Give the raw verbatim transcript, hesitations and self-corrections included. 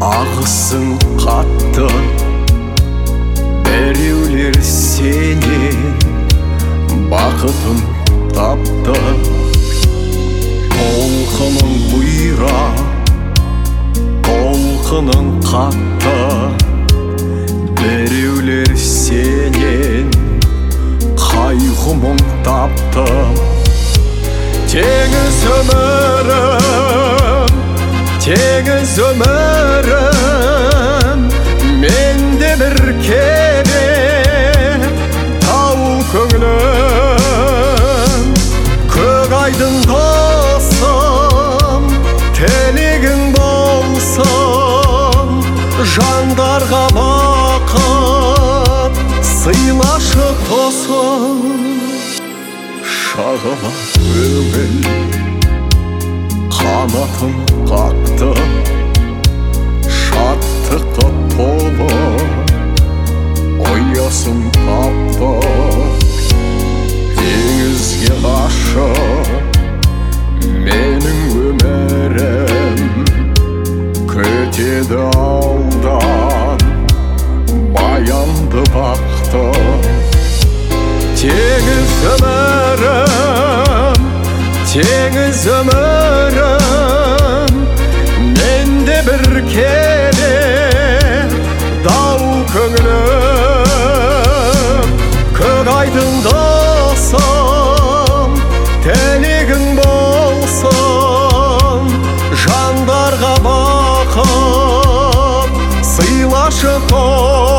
ағысын қатты, біреулер сенен бақытын тапты. Толқының бұйра, толқының қатты, біреулер сенен қайғы мұң тапты. Теңіз өмірім, теңіз өмірім, менде бір кеме, тау көңілім. Көк айдың досым, тілегің болсын, жандарға бақыт сыйлашы тосым. Шағыла көңіл қанатын қақты, шаттыққа толы ұясын тапты. Теңізге ғашық менің өмірім, күтеді алдан баянды бақты. Теңіз өмірім, теңіз өмірім, менде бір кеме, дау көңілім. Көк айдың досым, тілегің болсын, жандарға бақыт сыйлашы